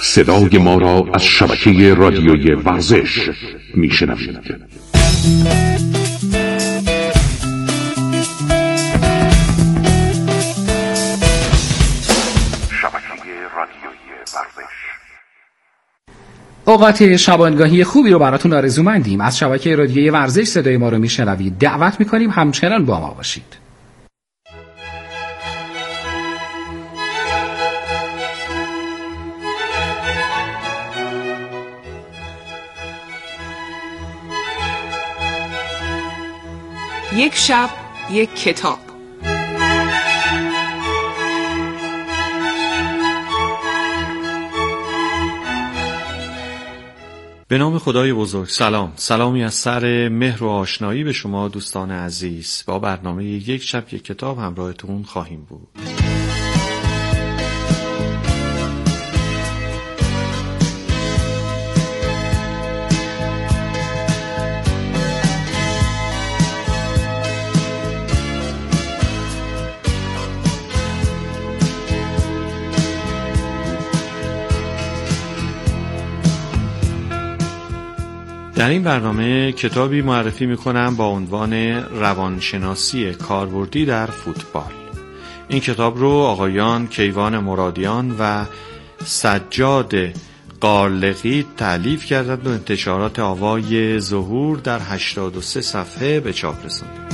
صدای ما را از شبکه رادیوی ورزش میشنوید. اوقات شبانگاهی خوبی رو براتون آرزومندیم. از شبکه رادیوی ورزش صدای ما رو میشنوید. دعوت میکنیم همچنان با ما باشید. یک شب یک کتاب. به نام خدای بزرگ. سلامی از سر مهر و آشنایی به شما دوستان عزیز. با برنامه یک شب یک کتاب همراهتون خواهیم بود. در این برنامه کتابی معرفی می‌کنم با عنوان روانشناسی کاربردی در فوتبال. این کتاب رو آقایان کیوان مرادیان و سجاد قارلقی تألیف کردند و انتشارات آوای ظهور در 83 صفحه به چاپ رساند.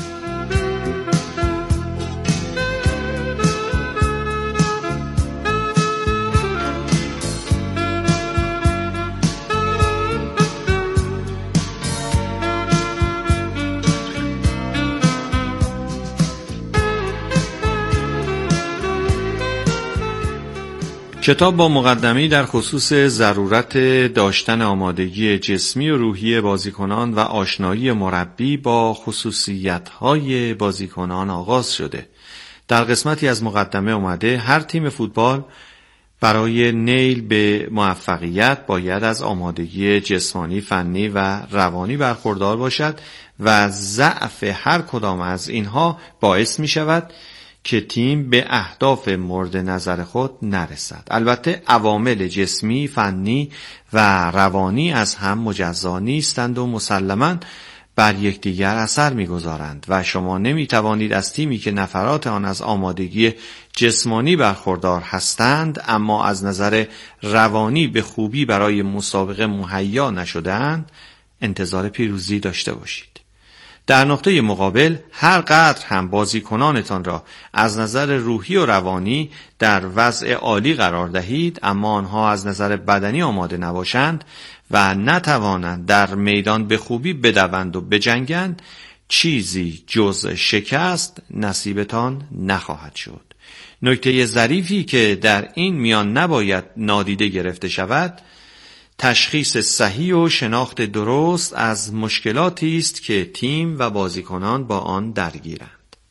کتاب با مقدمه‌ای در خصوص ضرورت داشتن آمادگی جسمی و روحی بازیکنان و آشنایی مربی با خصوصیت‌های بازیکنان آغاز شده. در قسمتی از مقدمه اومده هر تیم فوتبال برای نیل به موفقیت باید از آمادگی جسمانی، فنی و روانی برخوردار باشد و ضعف هر کدام از اینها باعث می شود که تیم به اهداف مورد نظر خود نرسد. البته عوامل جسمی، فنی و روانی از هم مجزا نیستند و مسلماً بر یکدیگر اثر می‌گذارند و شما نمی‌توانید از تیمی که نفرات آن از آمادگی جسمانی برخوردار هستند اما از نظر روانی به خوبی برای مسابقه مهیا نشده‌اند انتظار پیروزی داشته باشید. در نقطه مقابل هر قدر هم بازیکنانتان را از نظر روحی و روانی در وضع عالی قرار دهید اما آنها از نظر بدنی آماده نباشند و نتوانند در میدان به خوبی بدوند و بجنگند، چیزی جز شکست نصیبتان نخواهد شد. نکته ظریفی که در این میان نباید نادیده گرفته شود تشخیص صحیح و شناخت درست از مشکلاتی است که تیم و بازیکنان با آن درگیرند.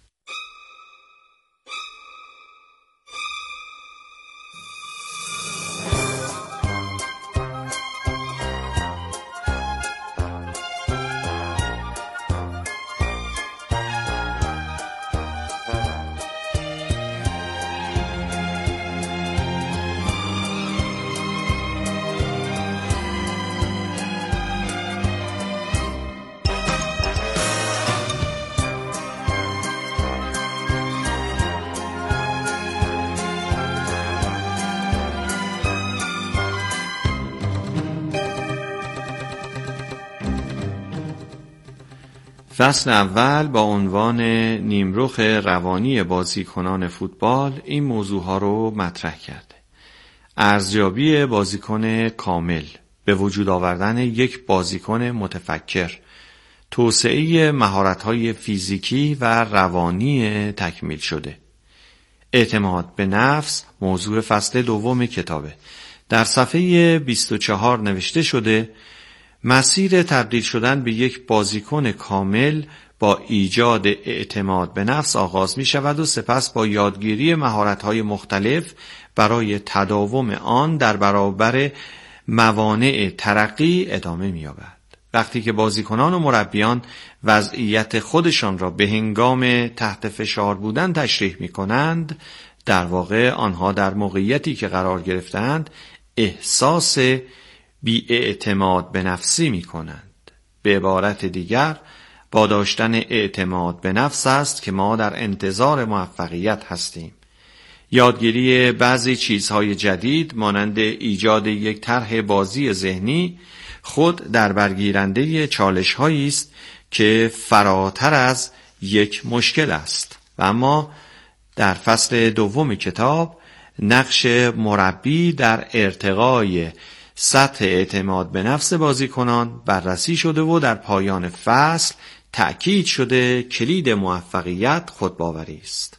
فصل اول با عنوان نیمرخ روانی بازیکنان فوتبال این موضوعها رو مطرح کرده. ارزیابی بازیکن کامل، به وجود آوردن یک بازیکن متفکر، توسعه مهارت‌های فیزیکی و روانی تکمیل شده. اعتماد به نفس موضوع فصل دوم کتابه. در صفحه 24 نوشته شده مسیر تبدیل شدن به یک بازیکن کامل با ایجاد اعتماد به نفس آغاز می شود و سپس با یادگیری مهارت‌های مختلف برای تداوم آن در برابر موانع ترقی ادامه می یابد. وقتی که بازیکنان و مربیان وضعیت خودشان را به هنگام تحت فشار بودن تشریح می کنند، در واقع آنها در موقعیتی که قرار گرفتند احساس بی‌اعتماد به نفسی می کنند. به عبارت دیگر، با داشتن اعتماد به نفس است که ما در انتظار موفقیت هستیم. یادگیری بعضی چیزهای جدید مانند ایجاد یک طرح بازی ذهنی خود در برگیرنده چالش‌هایی است که فراتر از یک مشکل است. و اما در فصل دوم کتاب نقش مربی در ارتقای سطح اعتماد به نفس بازیکنان بررسی شده و در پایان فصل تأکید شده کلید موفقیت خودباوری است.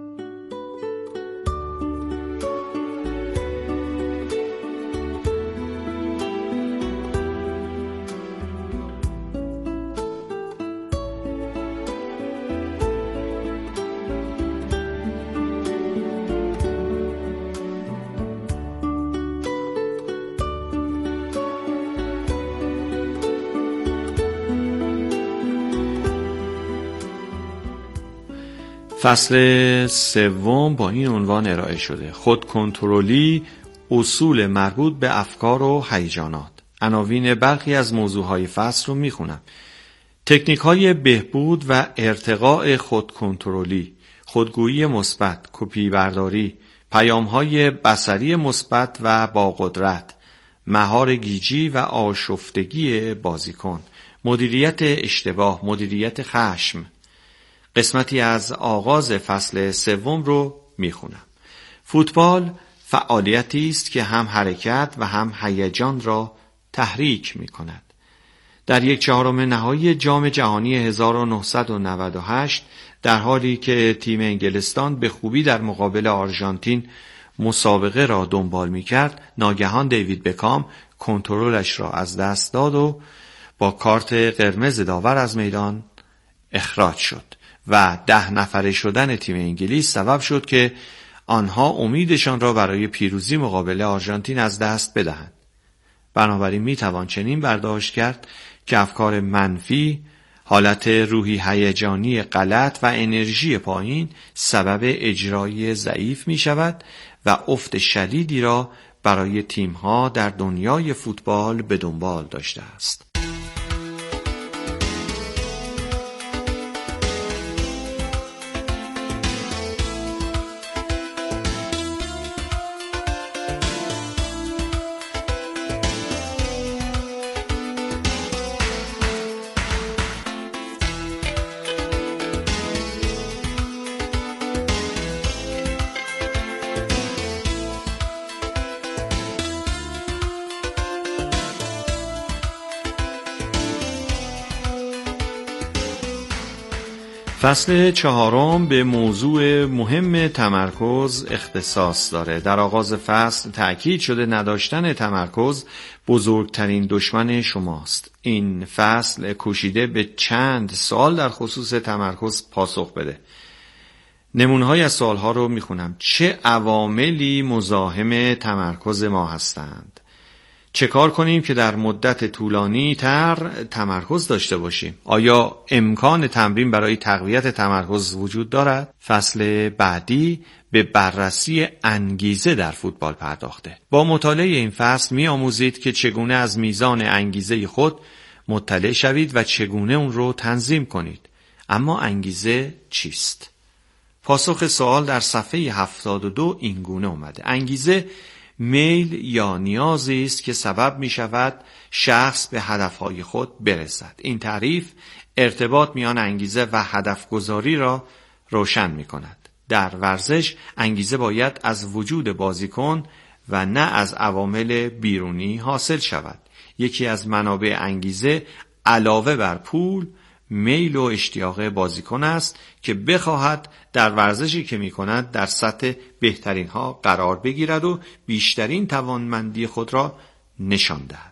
فصل سوم با این عنوان ارائه شده: خودکنترلی، اصول مربوط به افکار و هیجانات. عناوین برخی از موضوعهای فصل رو میخونم. تکنیک‌های بهبود و ارتقاء خودکنترلی، خودگویی مثبت، کپی برداری، پیام‌های بصری مثبت و با قدرت، مهار گیجی و آشفتگی بازیکن، مدیریت اشتباه، مدیریت خشم. قسمتی از آغاز فصل سوم رو میخونم. فوتبال فعالیتی است که هم حرکت و هم هیجان را تحریک میکند. در 1/4 نهایی جام جهانی 1998 در حالی که تیم انگلستان به خوبی در مقابل آرژانتین مسابقه را دنبال میکرد، ناگهان دیوید بکام کنترلش را از دست داد و با کارت قرمز داور از میدان اخراج شد و 10 نفره شدن تیم انگلیس سبب شد که آنها امیدشان را برای پیروزی مقابل آرژانتین از دست بدهند. بنابراین میتوان چنین برداشت کرد که افکار منفی، حالت روحی هیجانی غلط و انرژی پایین سبب اجرای ضعیف می شود و افت شدیدی را برای تیم‌ها در دنیای فوتبال به دنبال داشته است. فصل 4 به موضوع مهم تمرکز اختصاص داره. در آغاز فصل تأکید شده نداشتن تمرکز بزرگترین دشمن شماست. این فصل کوشیده به چند سوال در خصوص تمرکز پاسخ بده. نمونه‌های از سوال‌ها رو میخونم. چه عواملی مزاحم تمرکز ما هستند؟ چه کار کنیم که در مدت طولانی تر تمرکز داشته باشیم؟ آیا امکان تمرین برای تقویت تمرکز وجود دارد؟ فصل بعدی به بررسی انگیزه در فوتبال پرداخته. با مطالعه این فصل می آموزید که چگونه از میزان انگیزه خود مطلع شوید و چگونه اون رو تنظیم کنید. اما انگیزه چیست؟ پاسخ سوال در صفحه 72 این گونه اومده: انگیزه میل یا نیازی است که سبب می شود شخص به هدفهای خود برسد. این تعریف ارتباط میان انگیزه و هدف گذاری را روشن می کند. در ورزش انگیزه باید از وجود بازیکن و نه از عوامل بیرونی حاصل شود. یکی از منابع انگیزه علاوه بر پول، میل و اشتیاق بازیکن است که بخواهد در ورزشی که می‌کند در سطح بهترین ها قرار بگیرد و بیشترین توانمندی خود را نشان دهد.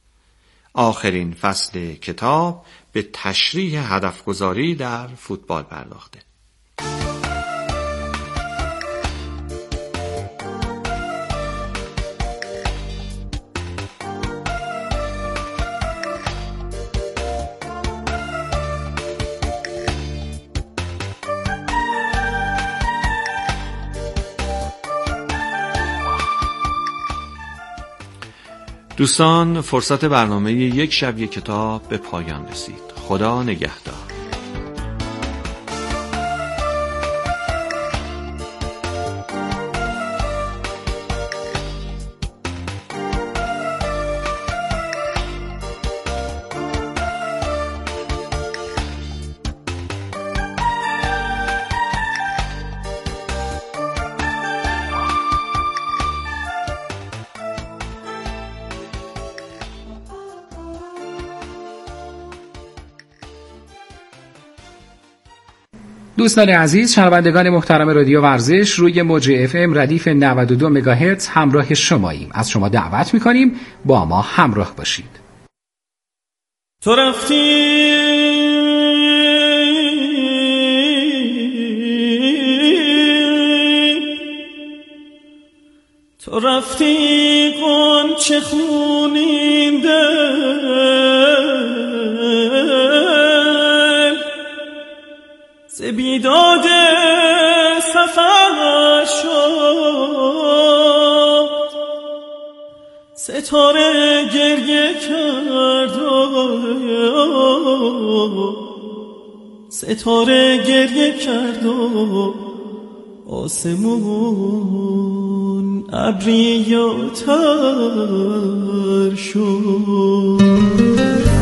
آخرین فصل کتاب به تشریح هدفگذاری در فوتبال پرداخته. دوستان، فرصت برنامه یک شب یک کتاب به پایان رسید. خدا نگهدار. دوستان عزیز، شنوندگان محترم رادیو ورزش، روی موج FM ردیف 92 مگاهرتز همراه شماییم. از شما دعوت می‌کنیم با ما همراه باشید. تو رفتی غنچه خونین دل ز بیداد سفر شد، ستاره گریه کرد ستاره گریه کرد و آسمون ابری و تر شد.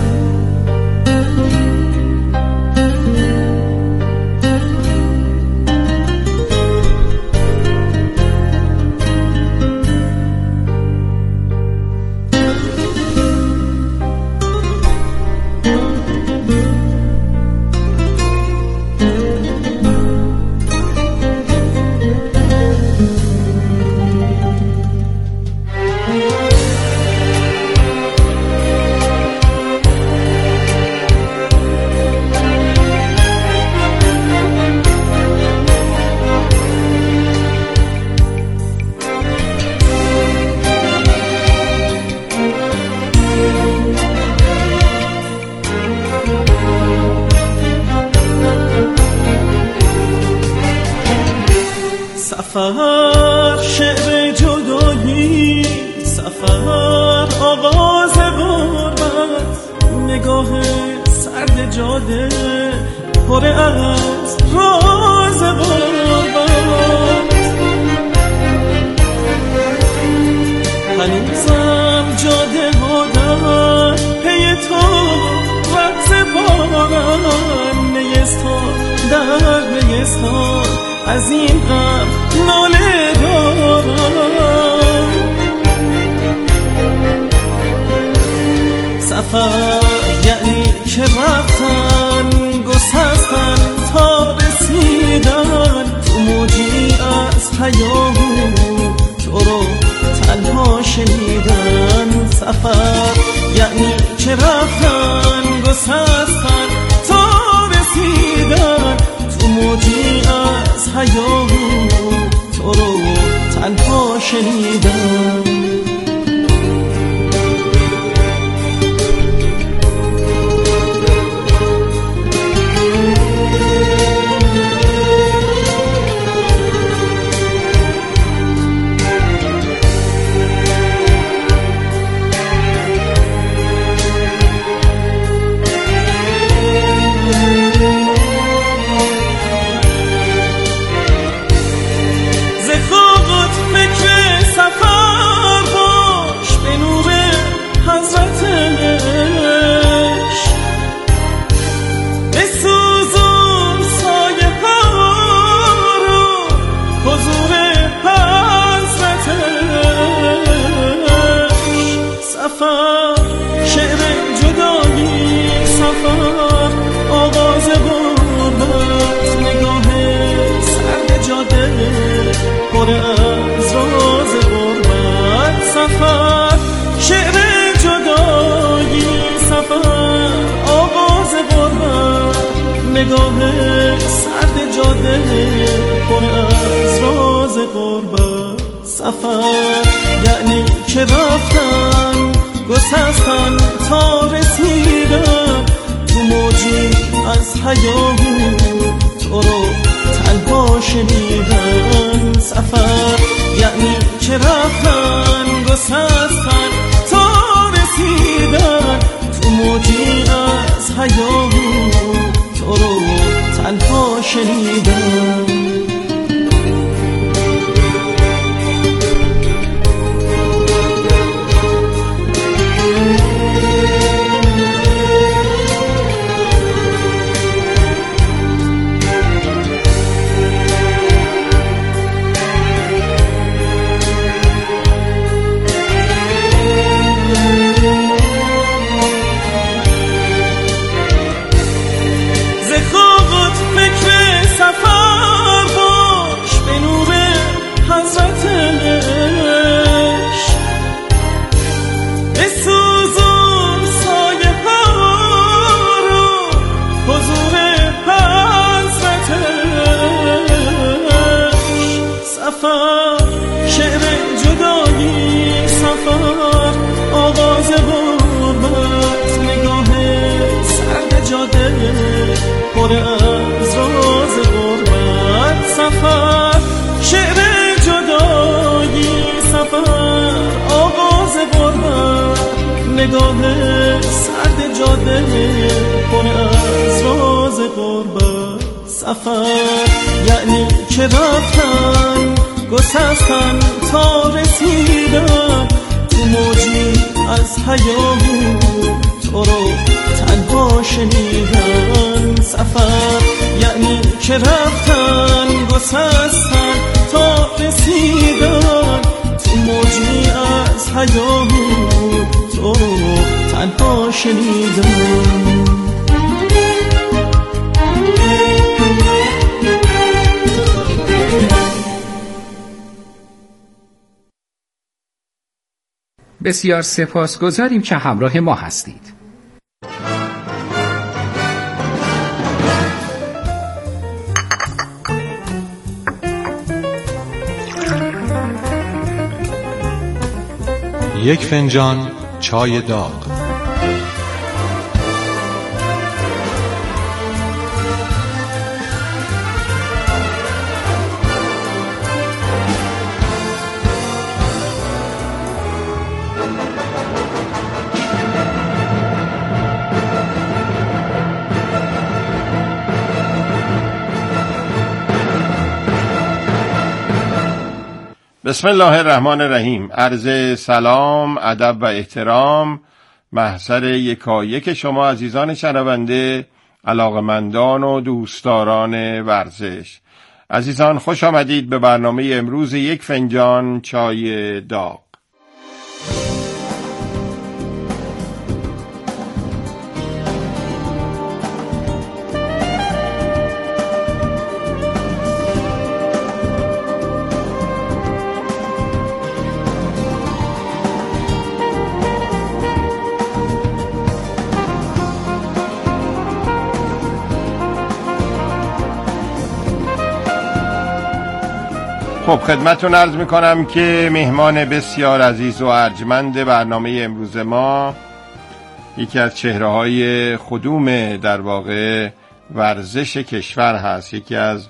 سفر شعر جدایی، سفر آغاز غربت، نگاه سرد جاده پر از راز غربت. هنوزم جاده ها در پی تو رقص بارن، نیستان در نیستان از این غم ناله دارم. سفر یعنی که رفتن، گسستن تا رسیدن، تو موجی از هیاهو تو رو تنها شنیدن. سفر یعنی که رفتن، گسستن تا رسیدن، تو موجی از هیاهو تو رو تنها شنیدم. نگاه سرد جاده پر از راز غربت. سفر یعنی که رفتن، گسستن تا رسیدن، تو موجی از هیاهو تو رو تنها شنیدن. سفر یعنی که رفتن، گسستن تا پیام تو رو تنها شنیدم. پر از راز غربت سفر، شعر جدایی سفر، آغاز غربت، نگاه سرد جاده، پر از راز غربت سفر. یعنی که رفتن گسستن تا رسیدن تو موجی از هیاهو تو رو تنها شنیدن. سفر یعنی که رفتن گسستن تا رسیدن تو موجی از هیاهو تو رو تنها شنیدن. بسیار سپاسگزاریم که همراه ما هستید. یک فنجان چای داغ. بسم الله الرحمن الرحیم. عرض سلام، ادب و احترام محضر یکایک شما عزیزان شنونده، علاقمندان و دوستداران ورزش. عزیزان خوش آمدید به برنامه امروز یک فنجان چای داغ. خب خدمتتون عرض میکنم که مهمان بسیار عزیز و ارجمند برنامه امروز ما یکی از چهره‌های خدوم در واقع ورزش کشور هست، یکی از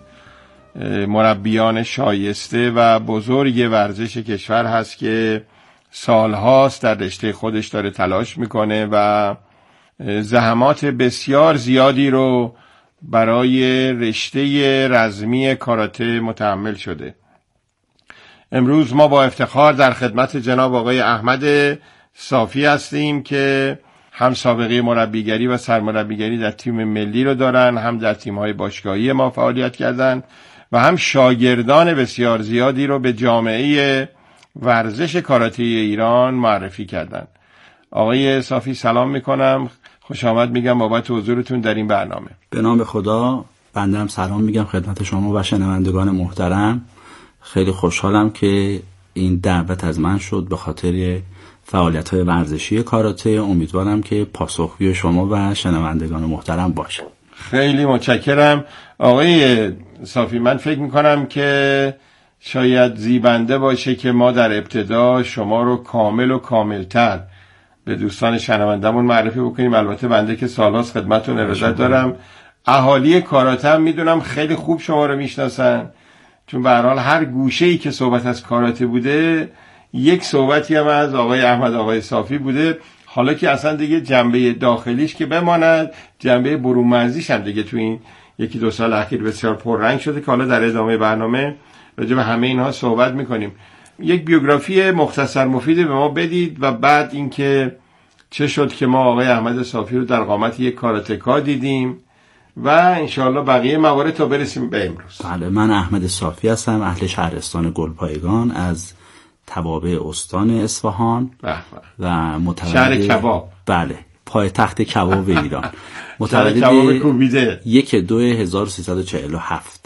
مربیان شایسته و بزرگ ورزش کشور هست که سالهاست در رشته خودش داره تلاش میکنه و زحمات بسیار زیادی رو برای رشته رزمی کاراته متحمل شده. امروز ما با افتخار در خدمت جناب آقای احمد صافی هستیم که هم سابقه مربیگری و سرمربیگری در تیم ملی رو دارن، هم در تیم‌های باشگاهی ما فعالیت کردن و هم شاگردان بسیار زیادی رو به جامعه ورزش کاراته ایران معرفی کردن. آقای صافی سلام میکنم، خوش آمد میگم بابت حضورتون در این برنامه. به نام خدا، بنده هم سلام میگم خدمت شما و شنوندگان محترم. خیلی خوشحالم که این دعوت از من شد به خاطر فعالیت‌های ورزشی کاراته. امیدوارم که پاسخگوی شما و شنوندگان محترم باشه. خیلی متشکرم آقای صافی. من فکر میکنم که شاید زیبنده باشه که ما در ابتدا شما رو کامل و کاملتر به دوستان شنوندمون معرفی بکنیم. البته بنده که سالهاست خدمتتون ارادت دارم، اهالی کاراته هم میدونم خیلی خوب شما رو میشناسن، چون به هر حال هر گوشه‌ای که صحبت از کاراته بوده یک صحبتی هم از آقای احمد آقای صافی بوده. حالا که اصلا دیگه جنبه داخلیش که بماند، جنبه برون مرزیش هم دیگه تو این یکی دو سال اخیر بسیار پررنگ شده که حالا در ادامه برنامه راجع به همه اینها صحبت میکنیم. یک بیوگرافی مختصر مفید به ما بدید و بعد اینکه چه شد که ما آقای احمد صافی رو در قامت یک کاراتکا دیدیم و انشاءالله بقیه موارد تا برسیم به امروز. بله، من احمد صافی هستم، اهل شهرستان گلپایگان از توابع استان اصفهان و متولد شهر کباب. بله، پایتخت کباب ایران. متولد کباب کوبیده 1/2/1347.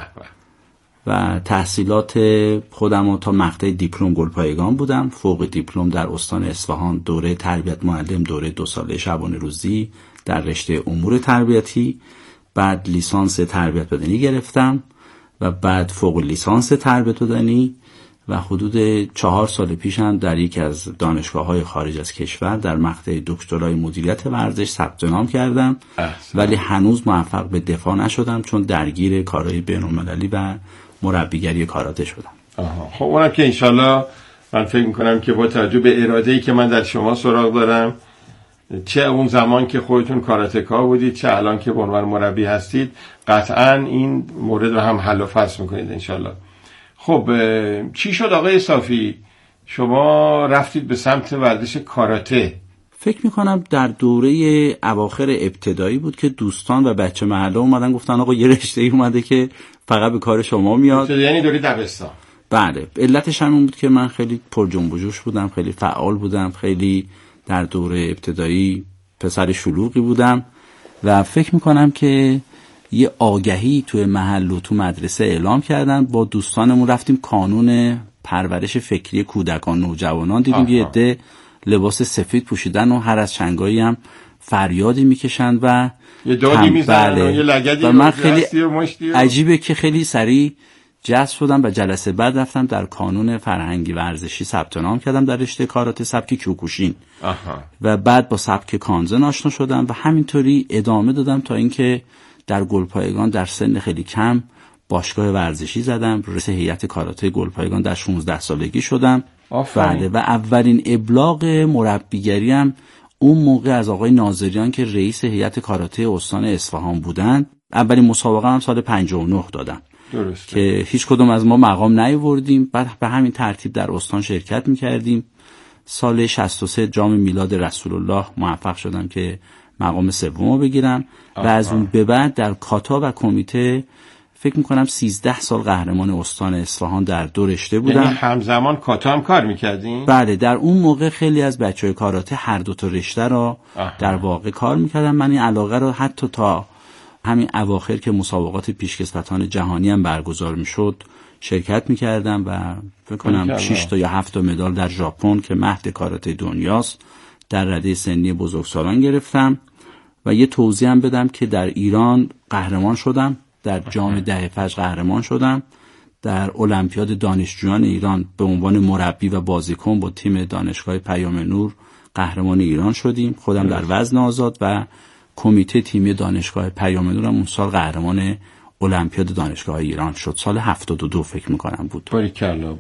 و تحصیلات خودم تا مقطع دیپلم گلپایگان بودم. فوق دیپلم در استان اصفهان دوره تربیت معلم، دوره 2 ساله شبانه روزی در رشته امور تربیتی. بعد لیسانس تربیت بدنی گرفتم و بعد فوق لیسانس تربیت بدنی و حدود 4 سال پیش هم در یکی از دانشگاه‌های خارج از کشور در مقطع دکترای مدیریت ورزش ثبت نام کردم. ولی هنوز موفق به دفاع نشدم چون درگیر کارهای بین‌المللی و مربیگری کاراته شدم. خب اونم که انشالله من فکر میکنم که با توجه به اراده‌ای که من در شما سراغ دارم، چه اون زمان که خودتون کاراتکا بودید چه الان که به عنوان مربی هستید، قطعا این مورد رو هم حل و فصل میکنید انشالله. خب چی شد آقای صافی شما رفتید به سمت ورزش کاراته؟ فکر میکنم در دوره اواخر ابتدایی بود که دوستان و بچه محله اومدن گفتن آقا یه رشته‌ای اومده که فقط به کار شما میاد. یعنی دوره دبستان؟ بله، علتش هم بود که من خیلی پر جنب و جوش بودم، خیلی فعال بودم، خیلی در دوره ابتدایی پسر شلوغی بودم و فکر میکنم که یه آگهی توی محل و تو مدرسه اعلام کردن. با دوستانمون رفتیم کانون پرورش فکری کودکان نوجوانان، دیدیم یه عده لباس سفید پوشیدن و هر از چنگایی هم فریادی میکشن و یه دادی میزنن و یه لگدی و من خیلی عجیبه که خیلی سریع جذب شدم و جلسه بعد رفتم در کانون فرهنگی ورزشی ثبت نام کردم در رشته کاراته سبک کیوکوشین و بعد با سبک کانزن آشنا شدم و همینطوری ادامه دادم تا اینکه در گلپایگان در سن خیلی کم باشگاه ورزشی زدم، رئیس هیئت کاراته گلپایگان در 16 سالگی شدم. بله، و اولین ابلاغ مربیگری هم اون موقع از آقای ناظریان که رئیس هیئت کاراته استان اصفهان بودن. اولین مسابقه هم سال 59 دادم. درسته. که هیچ کدوم از ما مقام نیاوردیم، بعد به همین ترتیب در استان شرکت میکردیم. سال 63 جام میلاد رسول الله موفق شدم که مقام سوم بگیرم و از اون به بعد در کاتا و کمیته فکر میکنم 13 سال قهرمان استان اصفهان در 2 رشته بودم. یعنی همزمان کاتا هم کار میکردین؟ بله، در اون موقع خیلی از بچهای کاراته هر 2 تا رشته را در واقع کار میکردم. من این علاقه رو حتی تا همین اواخر که مسابقات پیشکسوتان جهانی هم برگزار میشد شرکت میکردم و فکر کنم 6 تا یا 7 تا مدال در ژاپن که مهد کاراته دنیاست در رده سنی بزرگسالان گرفتم. و یه توضیح هم بدم که در ایران قهرمان شدم، در جام 10 فجر قهرمان شدم، در المپیاد دانشجویان ایران به عنوان مربی و بازیکن با تیم دانشگاه پیام نور قهرمان ایران شدیم، خودم در وزن آزاد و کمیته تیمی دانشگاه پیام نور هم اون سال قهرمان المپیاد دانشگاه ایران شد. سال 72 فکر میکنم بود. باریکلا.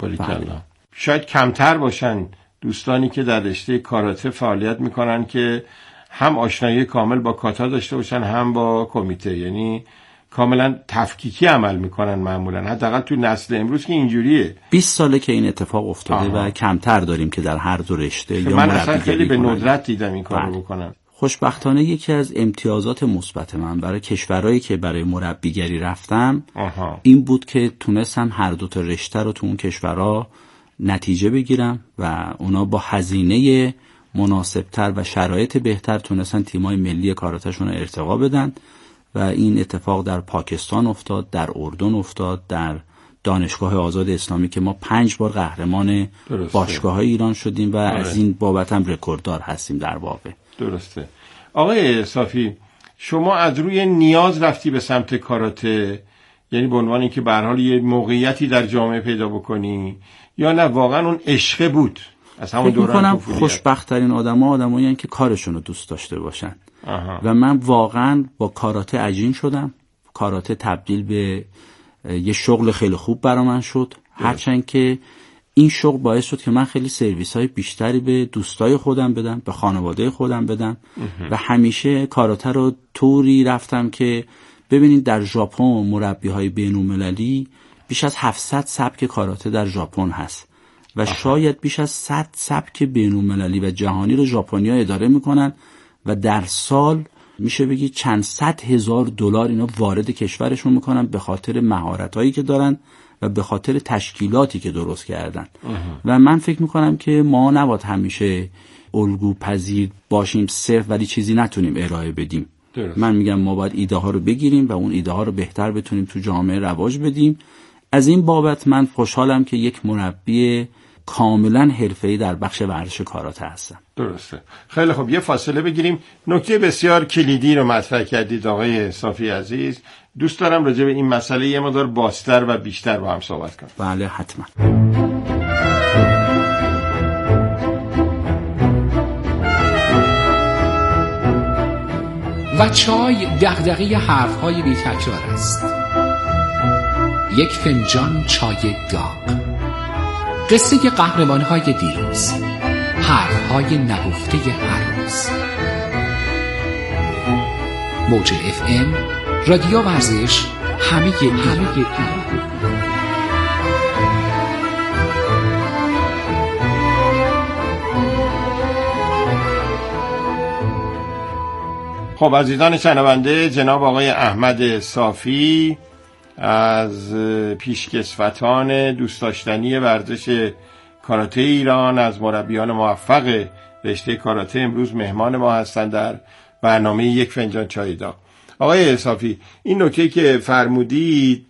شاید کمتر باشن دوستانی که در رشته کاراته فعالیت میکنن که هم آشنایی کامل با کاتا داشته باشن هم با کمیته، یعنی کاملا تفکیکی عمل میکنن معمولا، حداقل تو نسل امروز که اینجوریه. 20 ساله که این اتفاق افتاده و کمتر داریم که در هر 2 رشته یا من اصلا خیلی به ندرت دیدم این کارو بکنن. خوشبختانه یکی از امتیازات مثبت من برای کشورهایی که برای مربیگری رفتم این بود که تونستم هر 2 تا رشته رو تو اون کشورها نتیجه بگیرم و اونا با هزینه مناسبتر و شرایط بهتر تونستن تیمای ملی کاراتهشون رو ارتقا بدن و این اتفاق در پاکستان افتاد، در اردن افتاد، در دانشگاه آزاد اسلامی که ما 5 بار قهرمان باشگاه‌های ایران شدیم و از این بابت هم رکورددار هستیم در واقع. درسته. آقای صافی شما از روی نیاز رفتی به سمت کاراته، یعنی به عنوان اینکه به هر حال یه موقعیتی در جامعه پیدا بکنی، یا نه واقعا اون عشق بود از همون دوران طفولیت؟ خوشبخت‌ترین آدمایی هستن که کارشون رو دوست داشته باشن. و من واقعا با کاراته عجین شدم. کاراته تبدیل به یه شغل خیلی خوب برا من شد، هرچند که این شغل باعث شد که من خیلی سرویس های بیشتری به دوستای خودم بدم، به خانواده خودم بدم و همیشه کاراته رو طوری رفتم که ببینید در ژاپن مربی های بین‌المللی بیش از 700 سبک کاراته در ژاپن هست و شاید بیش از 100 سبک بین‌المللی و جهانی رو ژاپنی‌ها اداره میکنن و در سال میشه بگی چند صد هزار دلار اینا وارد کشورشون میکنن به خاطر مهارتایی که دارن و به خاطر تشکیلاتی که درست کردن. و من فکر میکنم که ما نباید همیشه الگو پذیر باشیم صرف ولی چیزی نتونیم ارائه بدیم. من میگم ما باید ایده ها رو بگیریم و اون ایده ها رو بهتر بتونیم تو جامعه رواج بدیم. از این بابت من خوشحالم که یک مربی کاملا حرفه‌ای در بخش ورزش کاراته هستم. درسته. خیلی خب یه فاصله بگیریم. نکته بسیار کلیدی رو مطرح کردید آقای صافی عزیز. دوست دارم راجع به این مسئله یه مقدار بازتر و بیشتر با هم صحبت کنیم. بله حتما. و چای دغدغه حرف‌های بی تکرار است. یک فنجان چای داغ. قصه قهرمان‌های دیروز، حرف‌های نگفته هر روز. موج FM، رادیو ورزش، همه خب عزیزان شنونده، جناب آقای احمد صافی از پیشکسوتان دوست داشتنی ورزش کاراته ایران، از مربیان موفق رشته کاراته، امروز مهمان ما هستند در برنامه یک فنجان چای داغ. آقای صافی، این نکته که فرمودید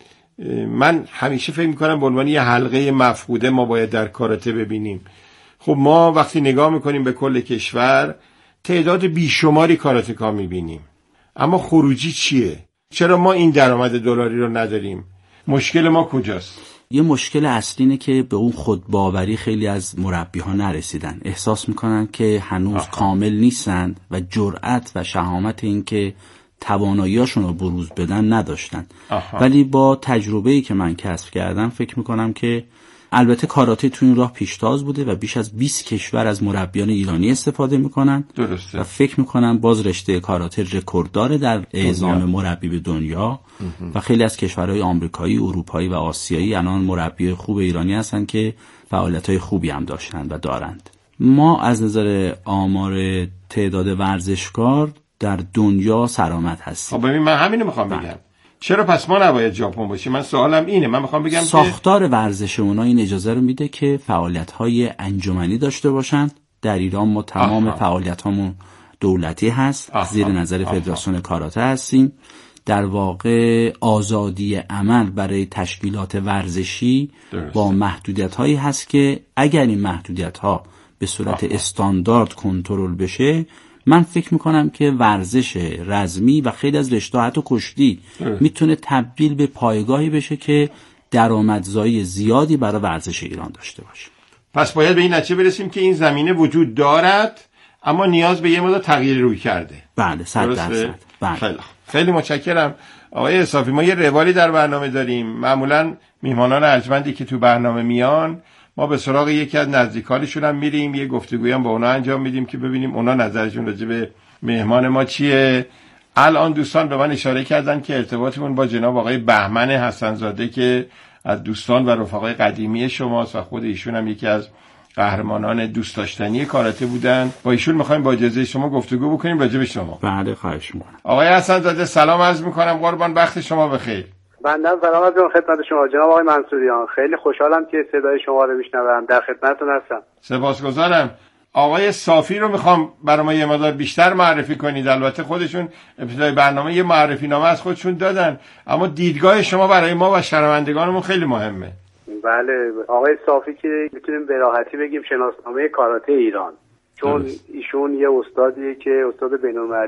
من همیشه فکر میکنم به عنوان یه حلقه مفقوده ما باید در کاراته ببینیم. خب ما وقتی نگاه میکنیم به کل کشور تعداد بیشماری کاراتکا میبینیم، اما خروجی چیه؟ چرا ما این درآمد دلاری رو نداریم؟ مشکل ما کجاست؟ یه مشکل اصلی اینه که به اون خودباوری خیلی از مربی‌ها نرسیدن. احساس میکنن که هنوز کامل نیستن و جرأت و شهامت این که توانایی‌هاشون رو بروز بدن نداشتن. ولی با تجربه‌ای که من کسب کردم فکر میکنم که البته کاراته تو این راه پیشتاز بوده و بیش از 20 کشور از مربیان ایرانی استفاده میکنن. درسته. و فکر میکنم باز رشته کاراته رکورد داره در اعزام مربی به دنیا و خیلی از کشورهای آمریکایی، اروپایی و آسیایی الان مربی خوب ایرانی هستن که فعالیت‌های خوبی هم داشتن و دارند. ما از نظر آمار تعداد ورزشکار در دنیا سرآمد هستیم. خب ببین من همینو میخوام بگم. چرا پس ما نباید ژاپن باشیم؟ من سوالم اینه. من میخوام بگم ساختار ورزش اونا این اجازه رو میده که فعالیت‌های انجمنی داشته باشن. در ایران ما تمام فعالیت‌هامون دولتی هست. زیر نظر فدراسیون کاراته هستیم. در واقع آزادی عمل برای تشکیلات ورزشی با محدودیت‌هایی هست که اگر این محدودیت‌ها به صورت استاندارد کنترل بشه، من فکر میکنم که ورزش رزمی و خیلی از رشته حتی کشتی میتونه تبدیل به پایگاهی بشه که درآمدزایی زیادی برای ورزش ایران داشته باشه. پس باید به این نتیجه برسیم که این زمینه وجود دارد اما نیاز به یه مقدار تغییر روی کرده. بله 100%. بله. خیلی متشکرم آقای صافی. ما یه روالی در برنامه داریم. معمولا میهمانان ارجمندی که تو برنامه میان ما به سراغ یکی از نزدیکانشون هم میریم، یه گفتگویی هم با اونا انجام میدیم که ببینیم اونا نظرشون راجع به مهمان ما چیه. الان دوستان به من اشاره کردن که ارتباطمون با جناب آقای بهمن حسن‌زاده که از دوستان و رفقای قدیمی شماست و خود ایشون هم یکی از قهرمانان دوست داشتنی کاراته بودن. با ایشون می‌خوایم با اجازه شما گفتگو بکنیم راجع به شما. بله خواهش می‌کنم. آقای حسن‌زاده سلام عرض می‌کنم. قربان وقت شما بخیر. بنده سلام عرض می‌کنم خدمت شما جناب آقای منصوریان. خیلی خوشحالم که صدای شما رو میشنوم. در خدمتتون هستم. سپاسگزارم. آقای صافی رو میخوام برای ما یه مقدار بیشتر معرفی کنید. البته خودشون ابتدای برنامه یه معرفی نامه از خودشون دادن، اما دیدگاه شما برای ما و شنوندگانمون خیلی مهمه. بله آقای صافی که میتونیم به راحتی بگیم شناسنامه کاراته ایران، چون ایشون یه استادیه که استاد بین‌المللی